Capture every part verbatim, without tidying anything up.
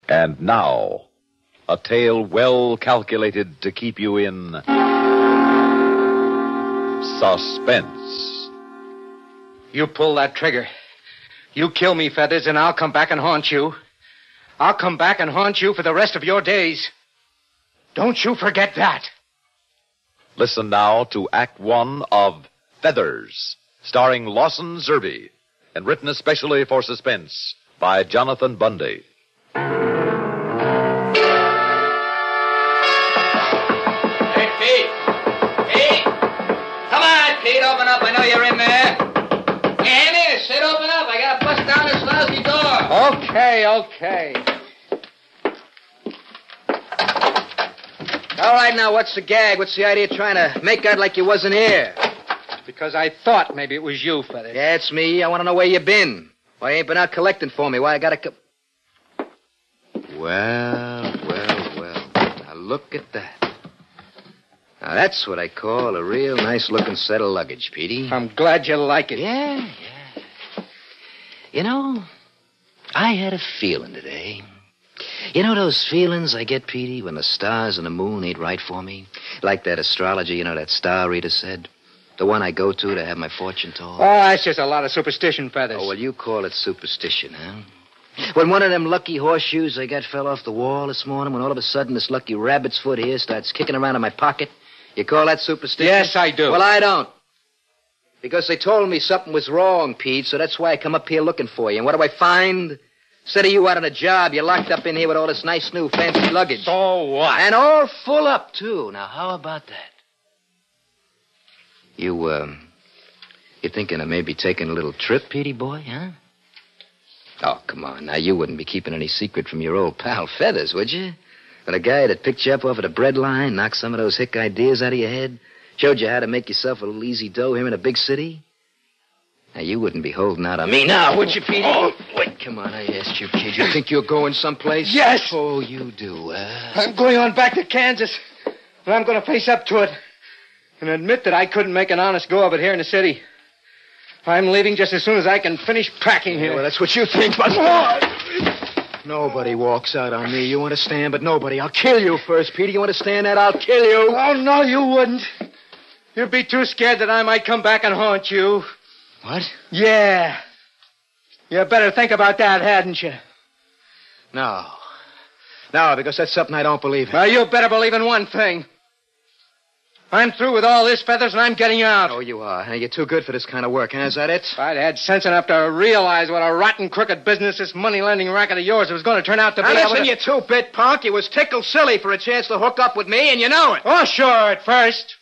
And now, a tale well calculated to keep you in suspense. You pull that trigger. You kill me, Feathers, and I'll come back and haunt you. I'll come back and haunt you for the rest of your days. Don't you forget that. Listen now to Act One of Feathers, starring Lawson Zerbe, and written especially for suspense by Jonathan Bundy. Hey, Pete. Pete. Come on, Pete, open up. I know you're in there. Hey, Andy, sit, open up. I gotta bust down this lousy door. Okay, okay. All right, now, what's the gag? What's the idea of trying to make out like you wasn't here? Because I thought maybe it was you, Feathers. Yeah, it's me. I want to know where you been. Why you ain't been out collecting for me? Why I gotta co- Well, well, well. Now, look at that. Now, that's what I call a real nice-looking set of luggage, Petey. I'm glad you like it. Yeah, yeah. You know, I had a feeling today. You know those feelings I get, Petey, when the stars and the moon ain't right for me? Like that astrologer, you know, that star reader said? The one I go to to have my fortune told? Oh, that's just a lot of superstition, Feathers. Oh, well, you call it superstition, huh? When one of them lucky horseshoes I got fell off the wall this morning, when all of a sudden this lucky rabbit's foot here starts kicking around in my pocket, you call that superstition? Yes, I do. Well, I don't. Because they told me something was wrong, Pete, so that's why I come up here looking for you. And what do I find? Instead of you out on a job, you're locked up in here with all this nice new fancy luggage. So what? And all full up, too. Now, how about that? You, um, you thinking of maybe taking a little trip, Petey boy, huh? Oh, come on. Now, you wouldn't be keeping any secret from your old pal Feathers, would you? When a guy that picked you up off of the bread line, knocked some of those hick ideas out of your head, showed you how to make yourself a little easy dough here in a big city? Now, you wouldn't be holding out on me now, would you, Petey? Oh, wait, come on, I asked you, kid. You think you're going someplace? Yes. Oh, you do, huh? I'm going on back to Kansas, and I'm going to face up to it and admit that I couldn't make an honest go of it here in the city. I'm leaving just as soon as I can finish packing here. Yeah, well, that's what you think, but... Nobody walks out on me, you understand? But nobody. I'll kill you first, Petey. You understand that? I'll kill you. Oh, no, you wouldn't. You'd be too scared that I might come back and haunt you. What? Yeah. You better think about that, hadn't you? No. No, because that's something I don't believe in. Well, you better believe in one thing. I'm through with all this, Feathers, and I'm getting out. Oh, you are. Huh? You're too good for this kind of work, huh? Is that it? If I'd had sense enough to realize what a rotten, crooked business this money-lending racket of yours was going to turn out to be. Now, listen, to... you two-bit punk. You was tickled silly for a chance to hook up with me, and you know it. Oh, sure, at first.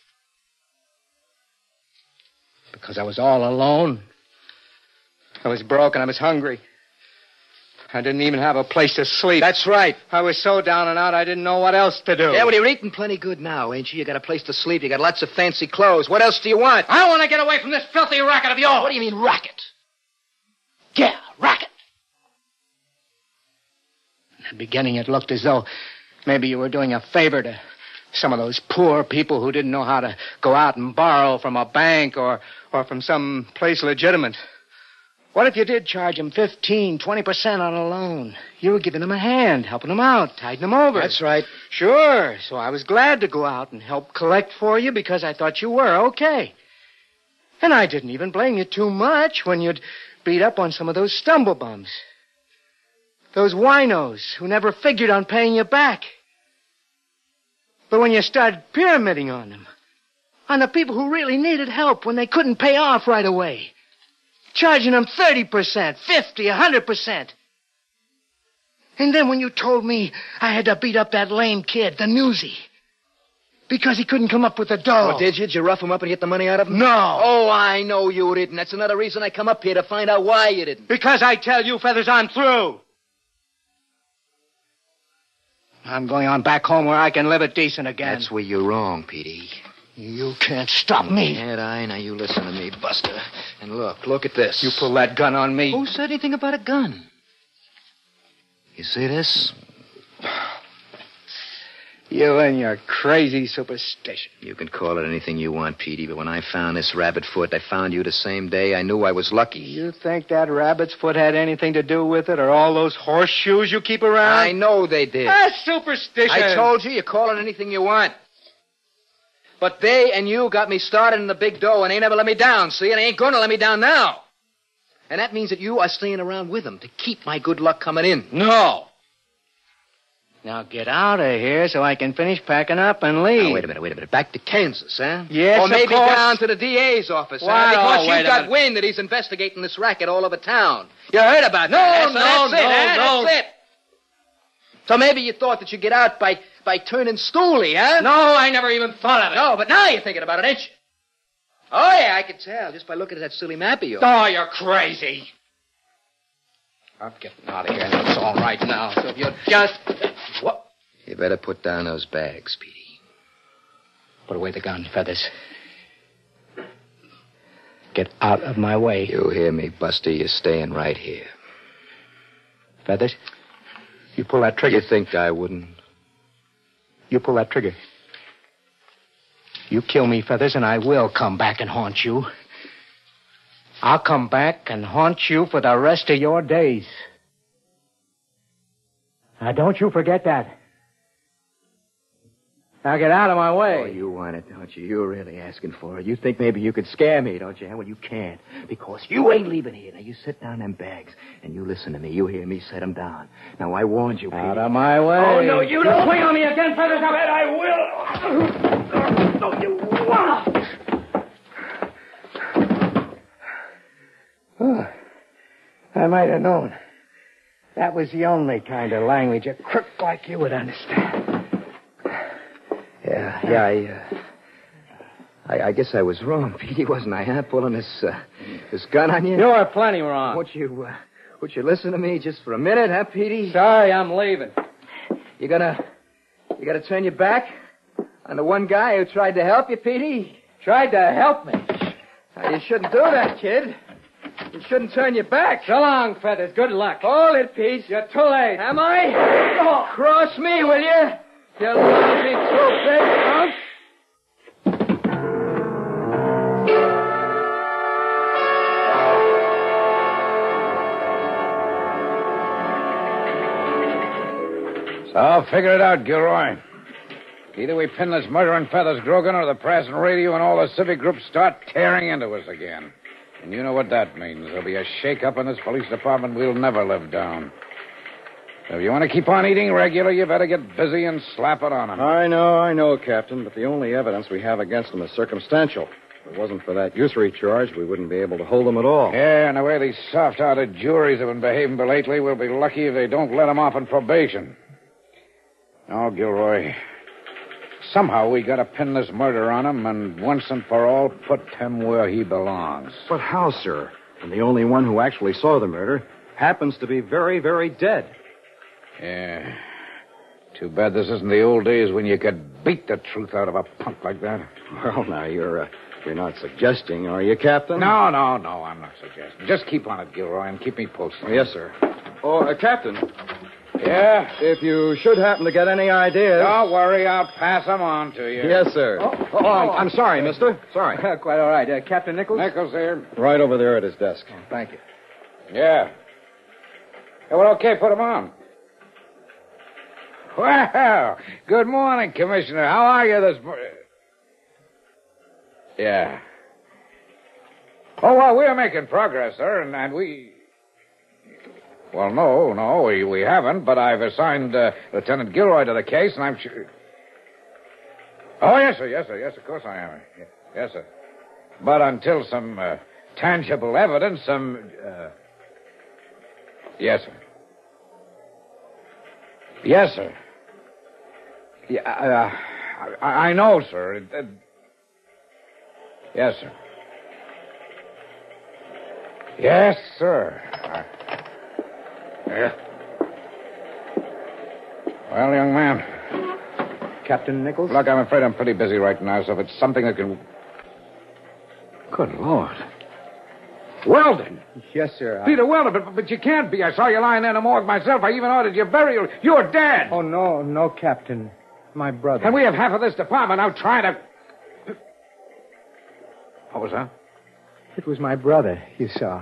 Because I was all alone. I was broke and I was hungry. I didn't even have a place to sleep. That's right. I was so down and out I didn't know what else to do. Yeah, well, you're eating plenty good now, ain't you? You got a place to sleep. You got lots of fancy clothes. What else do you want? I want to get away from this filthy racket of yours. What do you mean, racket? Yeah, racket. In the beginning, it looked as though maybe you were doing a favor to some of those poor people who didn't know how to go out and borrow from a bank or, or from some place legitimate. What if you did charge them fifteen, twenty percent on a loan? You were giving them a hand, helping them out, tiding them over. That's right. Sure. So I was glad to go out and help collect for you because I thought you were okay. And I didn't even blame you too much when you'd beat up on some of those stumblebums. Those winos who never figured on paying you back. But when you started pyramiding on them, on the people who really needed help when they couldn't pay off right away, charging them thirty percent, fifty, one hundred percent. And then when you told me I had to beat up that lame kid, the newsie, because he couldn't come up with the dough. Oh, did you? Did you rough him up and get the money out of him? No. Oh, I know you didn't. That's another reason I come up here, to find out why you didn't. Because I tell you, Feathers, I'm through. I'm going on back home where I can live it decent again. That's where you're wrong, Petey. You can't stop me. Can't I? Now you listen to me, Buster. And look, look at this. You pull that gun on me. Who said anything about a gun? You see this? You and your crazy superstition. You can call it anything you want, Petey, but when I found this rabbit foot, I found you the same day. I knew I was lucky. You think that rabbit's foot had anything to do with it, or all those horseshoes you keep around? I know they did. That's superstition. I told you, you call it anything you want. But they and you got me started in the big dough, and they never let me down, see? And they ain't going to let me down now. And that means that you are staying around with them to keep my good luck coming in. No. Now get out of here so I can finish packing up and leave. Now, wait a minute, wait a minute. Back to Kansas, huh? Yes, Or of maybe course. down to the D A's office, What? huh? Because Oh, wait you a got minute. wind that he's investigating this racket all over town. You heard about No, that? So no, that's no, it, huh? no. That's it. So maybe you thought that you'd get out by, by turning stoolie, huh? No, I never even thought of it. No, but now you're thinking about it, ain't you? Oh, yeah, I can tell just by looking at that silly map of yours. Oh, you're crazy. I'm getting out of here, and it's all right now. So if you just... What? You better put down those bags, Petey. Put away the gun, Feathers. Get out of my way. You hear me, Buster? You're staying right here. Feathers, you pull that trigger. You think I wouldn't? You pull that trigger. You kill me, Feathers, and I will come back and haunt you. I'll come back and haunt you for the rest of your days. Now, don't you forget that. Now, get out of my way. Oh, you want it, don't you? You're really asking for it. You think maybe you could scare me, don't you? Well, you can't, because you ain't leaving here. Now, you sit down them bags, and you listen to me. You hear me set them down. Now, I warned you, Petey. Out of my way. Oh, no, you don't. Swing on me again, Feathers. I bet I will. No, you won't. Oh, I might have known. That was the only kind of language a crook like you would understand. Yeah, yeah, I, uh, I, I guess I was wrong, Petey, wasn't I, huh? Pulling this, uh, this gun on you? You were plenty wrong. Won't you, uh, won't you listen to me just for a minute, huh, Petey? Sorry, I'm leaving. You gonna, you gonna turn your back on the one guy who tried to help you, Petey? Tried to help me. Now, you shouldn't do that, kid. You shouldn't turn your back. So long, Feathers. Good luck. Hold it, Pete. You're too late. Am I? Oh. Cross me, will you? You lousy two-big punk. So, figure it out, Gilroy. Either we pin this murder on Feathers Grogan, or the press and radio and all the civic groups start tearing into us again. And you know what that means. There'll be a shake-up in this police department we'll never live down. So if you want to keep on eating regular, you better get busy and slap it on them. I know, I know, Captain, but the only evidence we have against them is circumstantial. If it wasn't for that usury charge, we wouldn't be able to hold them at all. Yeah, and the way these soft-hearted juries have been behaving lately, we'll be lucky if they don't let them off on probation. No, Gilroy. Somehow we gotta pin this murder on him and once and for all put him where he belongs. But how, sir? And the only one who actually saw the murder happens to be very, very dead. Yeah. Too bad this isn't the old days when you could beat the truth out of a punk like that. Well, now, you're, uh, you're not suggesting, are you, Captain? No, no, no, I'm not suggesting. Just keep on it, Gilroy, and keep me posted. Oh, yes, sir. Oh, uh, Captain. Yeah? If you should happen to get any ideas... Don't worry, I'll pass them on to you. Yes, sir. Oh, oh I'm, I'm sorry, mister. Sorry. Quite all right. Uh, Captain Nichols? Nichols here. Right over there at his desk. Oh, thank you. Yeah. Yeah, well, okay, put them on. Well, good morning, Commissioner. How are you this morning? Yeah. Oh, well, we're making progress, sir, and, and we... Well, no, no, we, we haven't, but I've assigned uh, Lieutenant Gilroy to the case, and I'm sure... Oh, yes, sir, yes, sir, yes, of course I am. Yes, sir. But until some uh, tangible evidence, some... Uh... Yes, sir. Yes, sir. Yeah, uh, I, I know, sir. It, it... Yes, sir. Yes, sir. I... Yeah. Well, young man. Captain Nichols? Look, I'm afraid I'm pretty busy right now, so if it's something that can... Good Lord. Weldon! Yes, sir. I... Peter Weldon, but, but you can't be. I saw you lying there in the morgue myself. I even ordered your burial. You're dead. Oh, no, no, Captain. my brother. And we have half of this department now trying to... What was that? It was my brother you saw.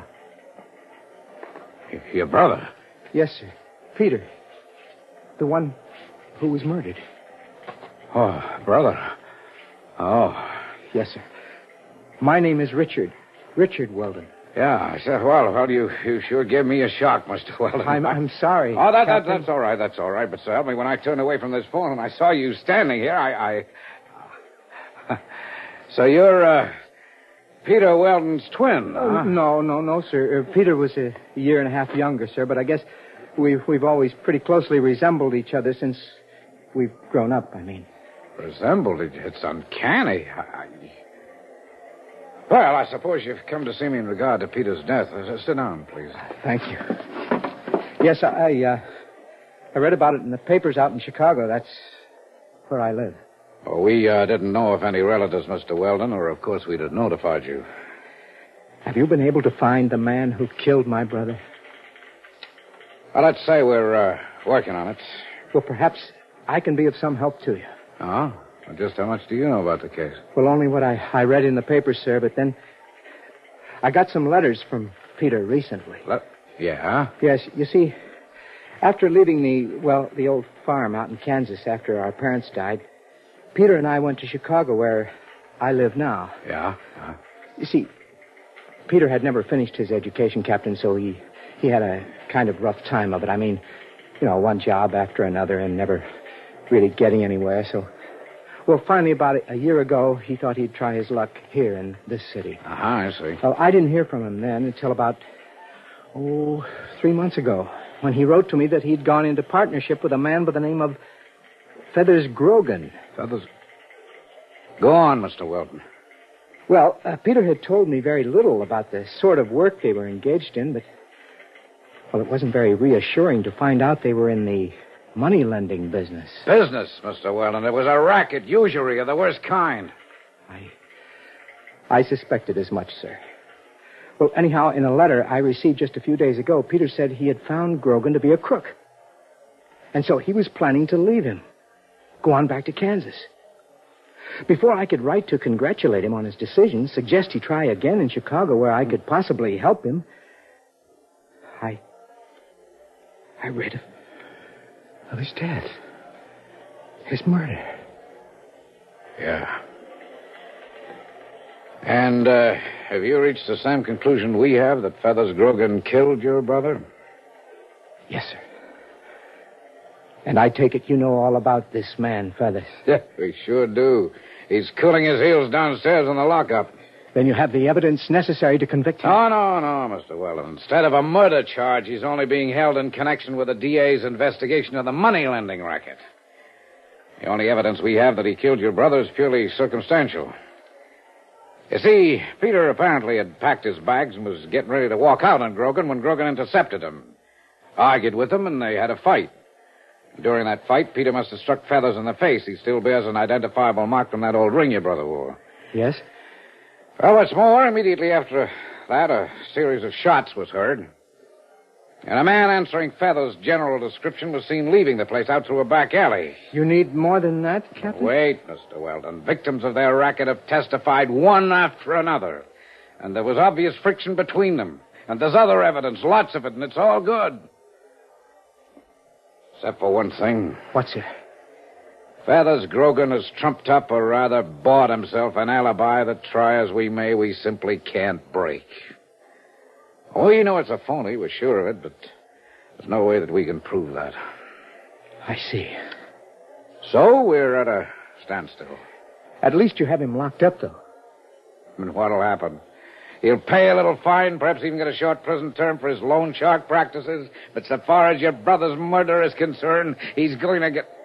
Y- Your brother? Yes, sir. Peter. The one who was murdered. Oh, brother. Oh. Yes, sir. My name is Richard. Richard Weldon. Yeah, I said, well, well, you, you sure gave me a shock, Mister Weldon. I'm, I'm sorry. Oh, that, that, Captain. that's all right, that's all right. But, so help me, when I turned away from this phone and I saw you standing here, I... I... So you're, uh, Peter Weldon's twin, huh? Oh, no, no, no, sir. Uh, Peter was a year and a half younger, sir, but I guess we've, we've always pretty closely resembled each other since we've grown up, I mean. Resembled? It, it's uncanny. I, I... Well, I suppose you've come to see me in regard to Peter's death. Uh, sit down, please. Thank you. Yes, I, uh, I read about it in the papers out in Chicago. That's where I live. Well, we uh, didn't know of any relatives, Mister Weldon, or of course we'd have notified you. Have you been able to find the man who killed my brother? Well, let's say we're uh, working on it. Well, perhaps I can be of some help to you. Oh? Well, just how much do you know about the case? Well, only what I, I read in the papers, sir, but then I got some letters from Peter recently. Le- yeah? Yes, you see, after leaving the, well, the old farm out in Kansas after our parents died, Peter and I went to Chicago where I live now. Yeah? yeah. You see, Peter had never finished his education, Captain, so he, he had a kind of rough time of it. I mean, you know, one job after another and never really getting anywhere, so... Well, finally, about a year ago, he thought he'd try his luck here in this city. Uh-huh, I see. Well, I didn't hear from him then until about, oh, three months ago, when he wrote to me that he'd gone into partnership with a man by the name of Feathers Grogan. Feathers? Go on, Mister Weldon. Well, uh, Peter had told me very little about the sort of work they were engaged in, but, well, it wasn't very reassuring to find out they were in the money-lending business. Business, Mister Weldon. It was a racket, usury of the worst kind. I, I suspected as much, sir. Well, anyhow, in a letter I received just a few days ago, Peter said he had found Grogan to be a crook. And so he was planning to leave him, go on back to Kansas. Before I could write to congratulate him on his decision, suggest he try again in Chicago where I could possibly help him, I... I read of, of his death. His murder. Yeah. And, uh, have you reached the same conclusion we have, that Feathers Grogan killed your brother? Yes, sir. And I take it you know all about this man, Feathers. Yeah, we sure do. He's cooling his heels downstairs in the lockup. Then you have the evidence necessary to convict him. Oh, no, no, Mister Weldon. Instead of a murder charge, he's only being held in connection with the D A's investigation of the money-lending racket. The only evidence we have that he killed your brother is purely circumstantial. You see, Peter apparently had packed his bags and was getting ready to walk out on Grogan when Grogan intercepted him. Argued with him, and they had a fight. During that fight, Peter must have struck Feathers in the face. He still bears an identifiable mark from that old ring your brother wore. Yes? Well, what's more, immediately after that, a series of shots was heard. And a man answering Feathers' general description was seen leaving the place out through a back alley. You need more than that, Captain? Wait, Mister Weldon. Victims of their racket have testified one after another. And there was obvious friction between them. And there's other evidence, lots of it, and it's all good. Except for one thing. What's it? Feathers Grogan has trumped up, or rather bought himself, an alibi that, try as we may, we simply can't break. We know it's a phony, we're sure of it, but there's no way that we can prove that. I see. So we're at a standstill. At least you have him locked up, though. And what'll happen? He'll pay a little fine, perhaps even get a short prison term for his loan shark practices. But so far as your brother's murder is concerned, he's going to get...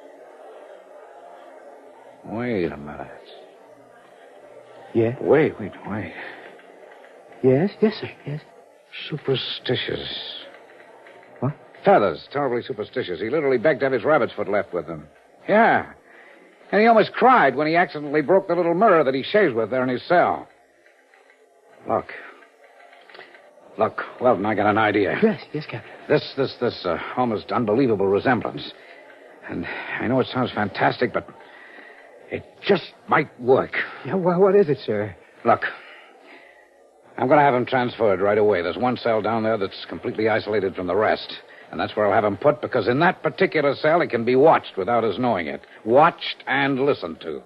Wait a minute. Yeah? Wait, wait, wait. Yes? Yes, sir. Yes. Superstitious. What? Feathers, terribly superstitious. He literally begged to have his rabbit's foot left with him. Yeah. And he almost cried when he accidentally broke the little mirror that he shaves with there in his cell. Look. Look, Weldon, I got an idea. Yes, yes, Captain. This, this, this uh, almost unbelievable resemblance. And I know it sounds fantastic, but it just might work. Yeah, well, what is it, sir? Look, I'm going to have him transferred right away. There's one cell down there that's completely isolated from the rest. And that's where I'll have him put, because in that particular cell, he can be watched without his knowing it. Watched and listened to.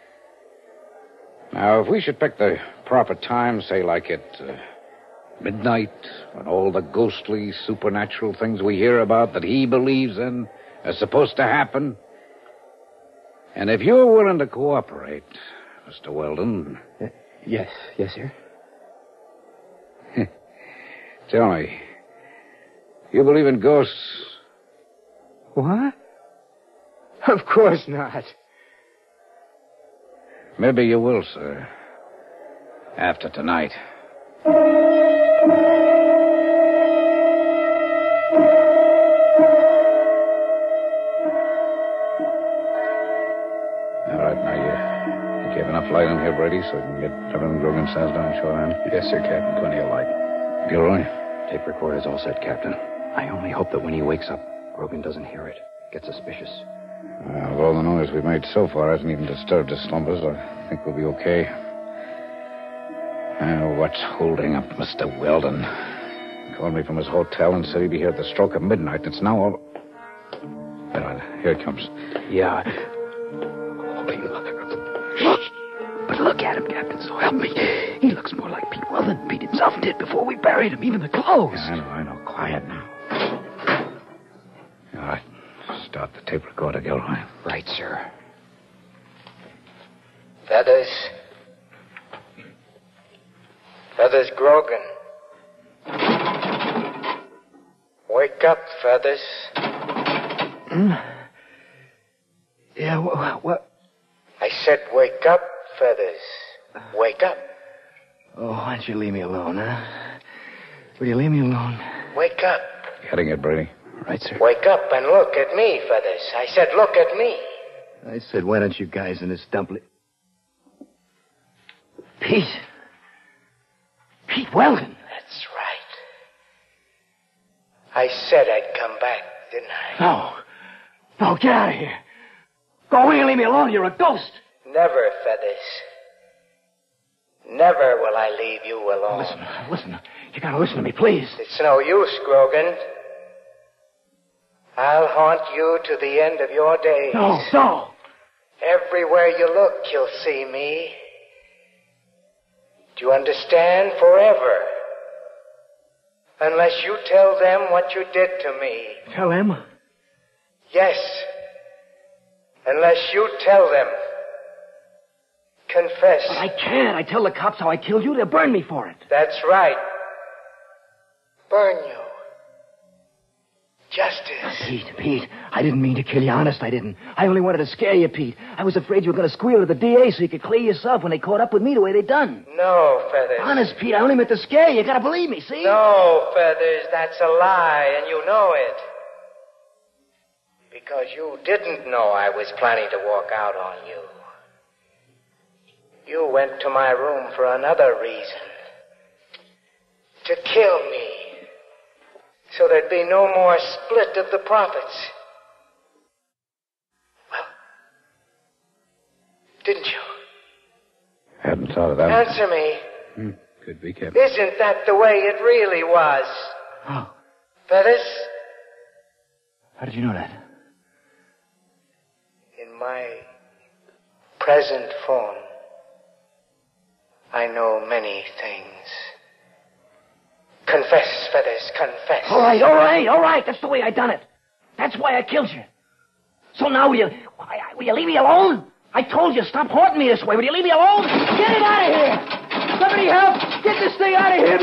Now, if we should pick the proper time, say like at uh, midnight, when all the ghostly, supernatural things we hear about that he believes in are supposed to happen. And if you're willing to cooperate, Mister Weldon... Uh, yes, yes, sir. Tell me, you believe in ghosts? What? Of course not. Maybe you will, sir. After tonight. All right, now you, you have enough light in here, Brady, so we can get everything Grogan says down shorehand? Yes, sir, Captain. Plenty of light. Gilroy? Tape recorder's all set, Captain. I only hope that when he wakes up, Grogan doesn't hear it. Get suspicious. Well, of all the noise we've made so far hasn't even disturbed his slumbers. I think we'll be okay. Now, what's holding up Mister Weldon? He called me from his hotel and said he'd be here at the stroke of midnight. It's now all... Well, here it comes. Yeah. But look at him, Captain, so help me. He looks more like Pete Weldon than Pete himself did before we buried him, even the clothes. Yeah, I know, I know. Quiet now. All right. Start the tape recorder, Gilroy. Right, sir. Feathers. Feathers Grogan. Wake up, Feathers. Mm. Yeah, what, what? I said wake up, Feathers. Wake up. Oh, why don't you leave me alone, huh? Will you leave me alone? Wake up. Getting it, Brady. Right, sir. Wake up and look at me, Feathers. I said look at me. I said, why don't you guys in this dumpling... Pete. Pete Weldon. That's right. I said I'd come back, didn't I? No. No, get out of here. Go away and leave me alone. You're a ghost. Never, Feathers. Never will I leave you alone. Listen, listen. You gotta listen to me, please. It's no use, Grogan. I'll haunt you to the end of your days. No, no. Everywhere you look, you'll see me. Do you understand? Forever. Unless you tell them what you did to me. Tell them? Yes. Unless you tell them. Confess. But I can't. I tell the cops how I killed you. They'll burn me for it. That's right. Burn you. Justice. Pete, Pete, I didn't mean to kill you. Honest, I didn't. I only wanted to scare you, Pete. I was afraid you were going to squeal to the D A so you could clear yourself when they caught up with me the way they done. No, Feathers. Honest, Pete, I only meant to scare you. You gotta believe me, see? No, Feathers, that's a lie, and you know it. Because you didn't know I was planning to walk out on you. You went to my room for another reason. To kill me. So there'd be no more split of the profits. Well, didn't you? Hadn't thought of that. Answer me. Hmm. Could be, Captain. Isn't that the way it really was? Oh. Feathers? How did you know that? In my present form, I know many things. Confess, Feathers, confess. All right, all right, all right. That's the way I done it. That's why I killed you. So now will you, will you leave me alone? I told you, stop haunting me this way. Will you leave me alone? Get it out of here! Somebody help! Get this thing out of here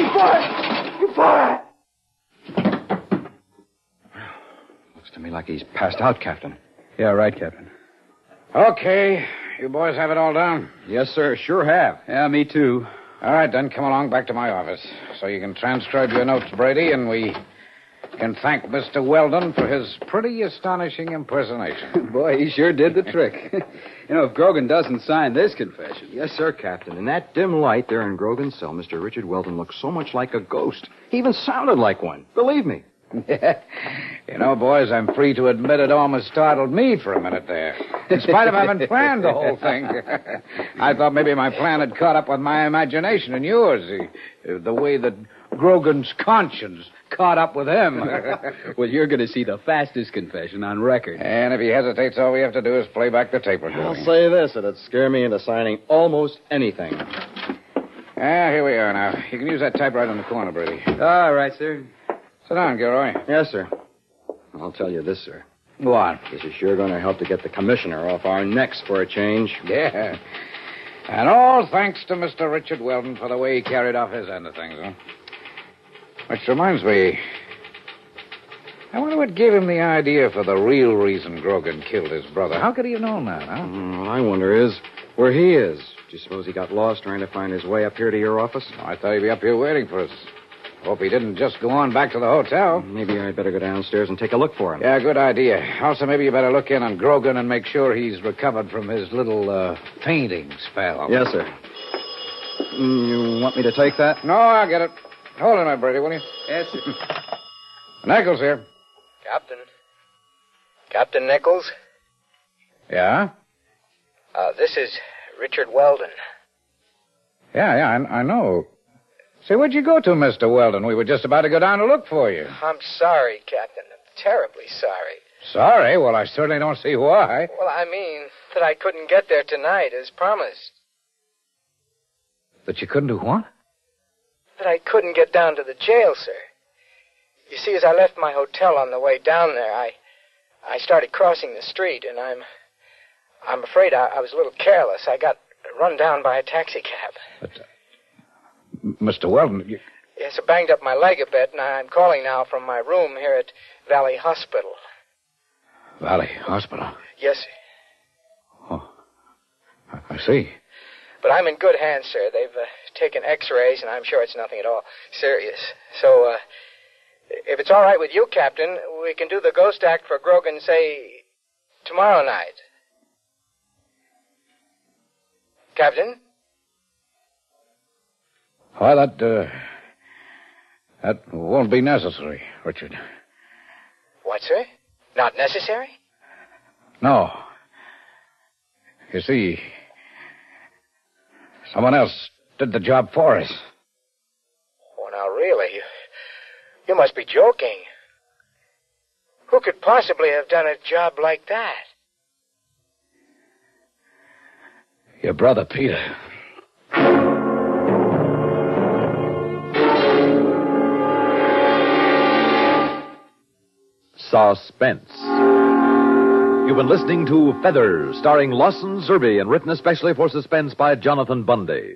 before... Before... Looks to me like he's passed out, Captain. Yeah, right, Captain. Okay. You boys have it all down? Yes, sir. Sure have. Yeah, me too. All right, then come along back to my office so you can transcribe your notes, Brady, and we can thank Mister Weldon for his pretty astonishing impersonation. Boy, he sure did the trick. You know, if Grogan doesn't sign this confession... Yes, sir, Captain. In that dim light there in Grogan's cell, Mister Richard Weldon looked so much like a ghost. He even sounded like one. Believe me. You know, boys, I'm free to admit it almost startled me for a minute there. In spite of having planned the whole thing. I thought maybe my plan had caught up with my imagination and yours. The, the way that Grogan's conscience caught up with him. Well, you're going to see the fastest confession on record. And if he hesitates, all we have to do is play back the tape recording. I'll say this, it'd scare me into signing almost anything. Ah, here we are now. You can use that typewriter in the corner, Brady. All right, sir. Sit down, Gilroy. Yes, sir. I'll tell you this, sir. Go on. This is sure going to help to get the commissioner off our necks for a change. Yeah. And all thanks to Mister Richard Weldon for the way he carried off his end of things, huh? Which reminds me, I wonder what gave him the idea for the real reason Grogan killed his brother. How could he have known that, huh? Mm, what I wonder is where he is. Do you suppose he got lost trying to find his way up here to your office? Oh, I thought he'd be up here waiting for us. Hope he didn't just go on back to the hotel. Maybe I'd better go downstairs and take a look for him. Yeah, good idea. Also, maybe you better look in on Grogan and make sure he's recovered from his little uh, fainting spell. Yes, sir. Mm, you want me to take that? No, I'll get it. Hold it, my Brady, will you? Yes, sir. Nichols here. Captain. Captain Nichols? Yeah? Uh, this is Richard Weldon. Yeah, yeah, I, I know. Say, where'd you go to, Mister Weldon? We were just about to go down to look for you. I'm sorry, Captain. I'm terribly sorry. Sorry? Well, I certainly don't see why. Well, I mean that I couldn't get there tonight as promised. That you couldn't do what? That I couldn't get down to the jail, sir. You see, as I left my hotel on the way down there, I I started crossing the street, and I'm I'm afraid I, I was a little careless. I got run down by a taxicab. But, uh, Mister Weldon, you... Yes, I banged up my leg a bit, and I'm calling now from my room here at Valley Hospital. Valley Hospital? Yes, sir. Oh, I see. But I'm in good hands, sir. They've uh, taken x-rays, and I'm sure it's nothing at all serious. So, uh, if it's all right with you, Captain, we can do the ghost act for Grogan, say, tomorrow night. Captain? Why, that, uh, that won't be necessary, Richard. What, sir? Not necessary? No. You see, someone else did the job for us. Oh, now, really? You, you must be joking. Who could possibly have done a job like that? Your brother, Peter. Suspense. You've been listening to Feathers, starring Lawson Zerbe and written especially for Suspense by Jonathan Bundy.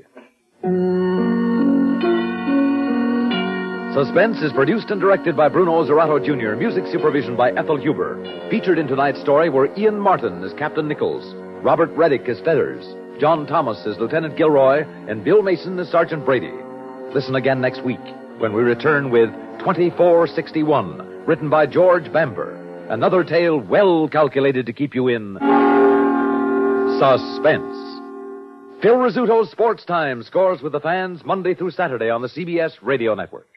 Suspense is produced and directed by Bruno Zerato Junior Music supervision by Ethel Huber. Featured in tonight's story were Ian Martin as Captain Nichols, Robert Reddick as Feathers, John Thomas as Lieutenant Gilroy, and Bill Mason as Sergeant Brady. Listen again next week when we return with twenty-four sixty-one, written by George Bamber. Another tale well calculated to keep you in suspense. Phil Rizzuto's Sports Time scores with the fans Monday through Saturday on the C B S Radio Network.